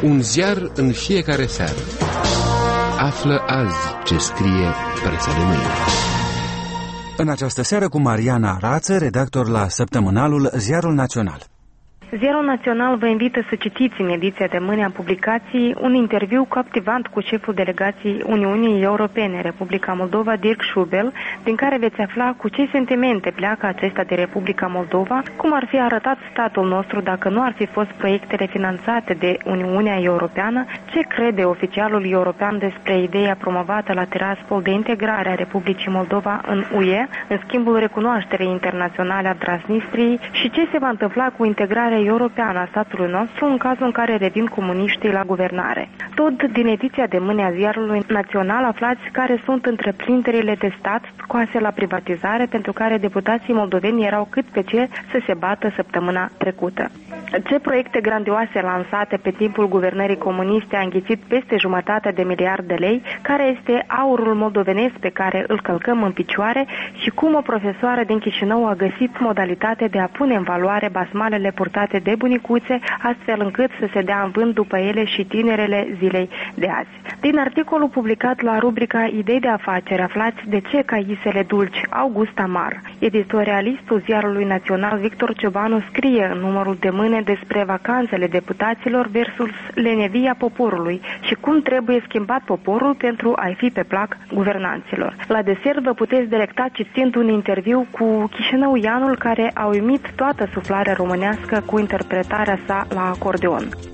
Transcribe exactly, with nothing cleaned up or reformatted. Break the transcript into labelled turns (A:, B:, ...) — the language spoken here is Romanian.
A: Un ziar în fiecare seară. Află azi ce scrie presa de mâine.
B: În această seară cu Mariana Rață, redactor la săptămânalul Ziarul Național.
C: Ziarul Național vă invită să citiți în ediția de mâine a publicației un interviu captivant cu șeful delegației Uniunii Europene, Republica Moldova, Dirk Schubel, din care veți afla cu ce sentimente pleacă acesta de Republica Moldova, cum ar fi arătat statul nostru dacă nu ar fi fost proiectele finanțate de Uniunea Europeană, ce crede oficialul european despre ideea promovată la Tiraspol de integrare a Republicii Moldova în U E, în schimbul recunoașterii internaționale a Transnistriei, și ce se va întâmpla cu integrarea europeană a statului nostru în cazul în care revin comuniștii la guvernare. Tot din ediția de mâine a Ziarului Național aflați care sunt întreprinderile de stat scoase la privatizare pentru care deputații moldoveni erau cât pe ce să se bată săptămâna trecută. Ce proiecte grandioase lansate pe timpul guvernării comuniste a înghițit peste jumătate de miliard de lei, care este aurul moldovenesc pe care îl călcăm în picioare și cum o profesoară din Chișinău a găsit modalitate de a pune în valoare basmalele purtate de bunicuțe, astfel încât să se dea în vânt după ele și tinerele zilei de azi. Din articolul publicat la rubrica Idei de afaceri aflați de ce caisele dulci au gust amar. Editorialistul Ziarului Național Victor Ciobanu scrie în numărul de mâine despre vacanțele deputaților versus lenevia poporului și cum trebuie schimbat poporul pentru a-i fi pe plac guvernanților. La desert vă puteți delecta citind un interviu cu chișinăuianul care a uimit toată suflarea românească cu interpretarea sa la acordeon.